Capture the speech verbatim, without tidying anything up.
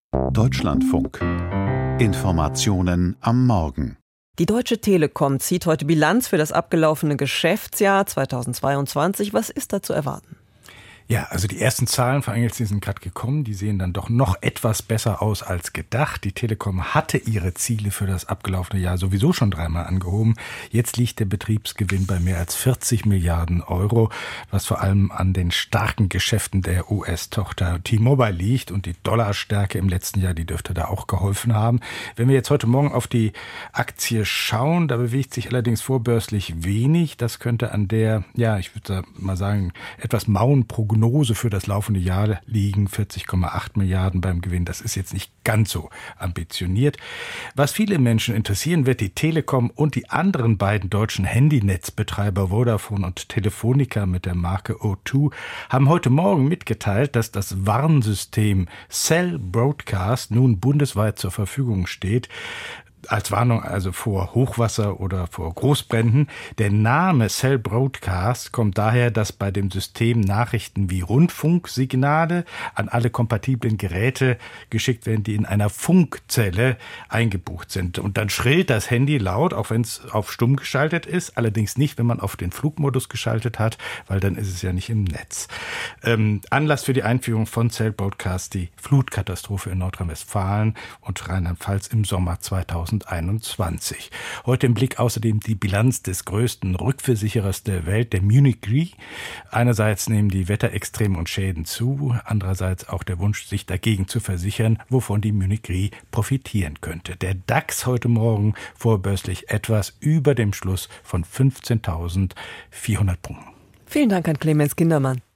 Deutschlandfunk. Informationen am Morgen. Die Deutsche Telekom zieht heute Bilanz für das abgelaufene Geschäftsjahr zweitausendzweiundzwanzig. Was ist da zu erwarten? Ja, also die ersten Zahlen von Engels, die sind gerade gekommen, die sehen dann doch noch etwas besser aus als gedacht. Die Telekom hatte ihre Ziele für das abgelaufene Jahr sowieso schon dreimal angehoben. Jetzt liegt der Betriebsgewinn bei mehr als vierzig Milliarden Euro, was vor allem an den starken Geschäften der U S-Tochter T-Mobile liegt. Und die Dollarstärke im letzten Jahr, die dürfte da auch geholfen haben. Wenn wir jetzt heute Morgen auf die Aktie schauen, da bewegt sich allerdings vorbörslich wenig. Das könnte an der, ja, ich würde mal sagen, etwas mauen Prognose für das laufende Jahr liegen, vierzig Komma acht Milliarden beim Gewinn. Das ist jetzt nicht ganz so ambitioniert. Was viele Menschen interessieren wird, die Telekom und die anderen beiden deutschen Handynetzbetreiber Vodafone und Telefonica mit der Marke O zwei haben heute Morgen mitgeteilt, dass das Warnsystem Cell Broadcast nun bundesweit zur Verfügung steht. Als Warnung also vor Hochwasser oder vor Großbränden. Der Name Cell Broadcast kommt daher, dass bei dem System Nachrichten wie Rundfunksignale an alle kompatiblen Geräte geschickt werden, die in einer Funkzelle eingebucht sind. Und dann schrillt das Handy laut, auch wenn es auf stumm geschaltet ist, allerdings nicht, wenn man auf den Flugmodus geschaltet hat, weil dann ist es ja nicht im Netz. Ähm, Anlass für die Einführung von Cell Broadcast die Flutkatastrophe in Nordrhein-Westfalen und Rheinland-Pfalz im Sommer zweitausendeinundzwanzig. Heute im Blick außerdem die Bilanz des größten Rückversicherers der Welt, der Munich Re. Einerseits nehmen die Wetterextreme und Schäden zu, andererseits auch der Wunsch, sich dagegen zu versichern, wovon die Munich Re profitieren könnte. Der DAX heute Morgen vorbörslich etwas über dem Schluss von fünfzehntausendvierhundert Punkten. Vielen Dank an Clemens Gindermann.